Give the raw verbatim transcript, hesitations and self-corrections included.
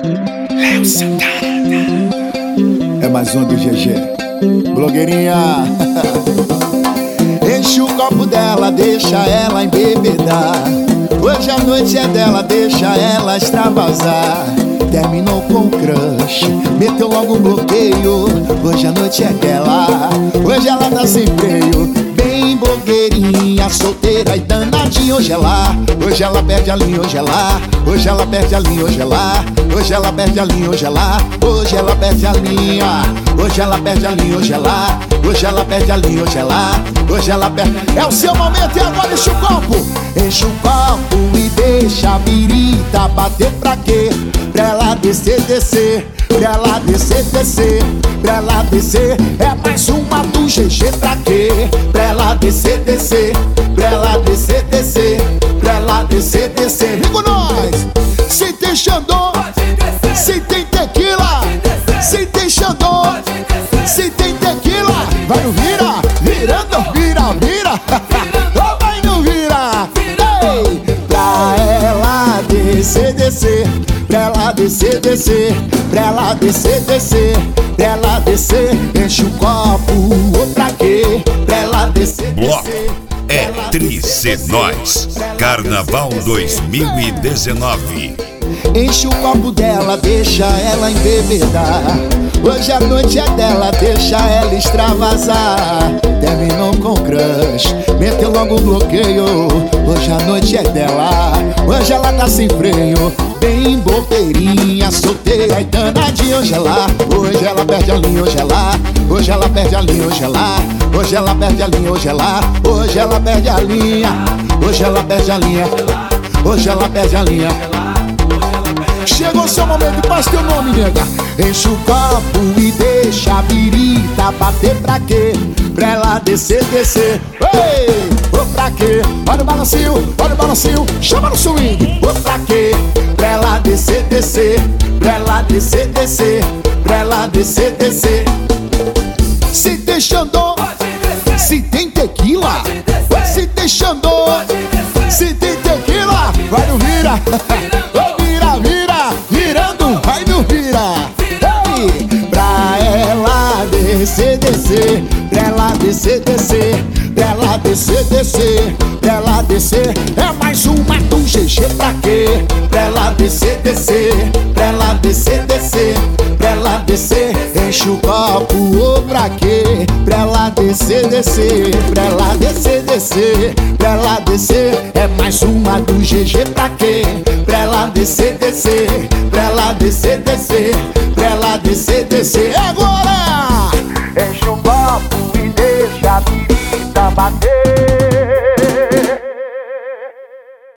Léo Santana. É mais um do G G. Blogueirinha. Enche o copo dela, deixa ela embebedar. Hoje a noite é dela, deixa ela extravasar. Terminou com o crush, meteu logo um bloqueio. Hoje a noite é dela, hoje ela tá sem freio. Bem blogueirinha, solteira e danadinha. Hoje ela, hoje ela perde a linha, hoje ela, hoje ela perde a linha, hoje ela, hoje ela perde a linha, hoje ela, hoje ela perde a linha, hoje ela perde a linha, hoje ela, hoje ela perde a linha, hoje ela, hoje ela perde. É o seu momento e agora enche o copo, enche o copo e deixa a birita bater pra quê? Pra ela descer, descer, pra ela descer, descer, pra ela descer. É mais uma do G G pra quê? Pra ela descer, descer, pra ela descer, descer, pra ela descer, descer. Vem com nós! Se tem Xandô, se tem tequila, se tem Xandô, se tem tequila. Vai no vira, virando, vira, vira. Vai no vira. Ei! Pra ela descer, descer, pra ela descer, descer, pra ela descer, descer, pra ela descer. Enche o copo, ou pra quê? Pra ela descer, Bloco descer. é Tris e Nós, Carnaval dois mil e dezenove. Enche o copo dela, deixa ela embebedar. Hoje a noite é dela, deixa ela extravasar. Terminou com crush, meteu logo um bloqueio. Hoje a noite é dela, hoje ela tá sem freio. Bem blogueirinha, solteira e danadinha. Hoje ela, hoje ela perde a linha, hoje ela, hoje ela perde a linha, hoje ela, hoje ela perde a linha, hoje ela, hoje ela perde a linha, hoje ela perde a linha, hoje ela perde a linha. Chegou seu momento, faz teu nome, nega. Enche o copo e deixa a birita bater pra quê? Pra ela descer, descer. Ei! Ô pra quê? Olha o balancinho, olha o balancinho. Chama no swing. Ô pra quê? Pra ela descer, descer. Pra ela descer, descer. Pra ela descer, descer. Se tem Xandô, se tem tequila, se tem Xandô, se tem tequila. Vai no vira. Vai no vira, ei! Pra ela descer, descer, pra ela descer, descer, pra ela descer, descer, pra ela descer. É mais uma do G G pra quê? Pra ela descer, descer, pra ela descer, descer, pra ela descer. Enche o copo, ou pra quê? Pra ela descer, descer, pra ela descer, descer, pra ela descer. É mais uma do G G pra quê? Pra ela descer, descer, pra ela descer, descer.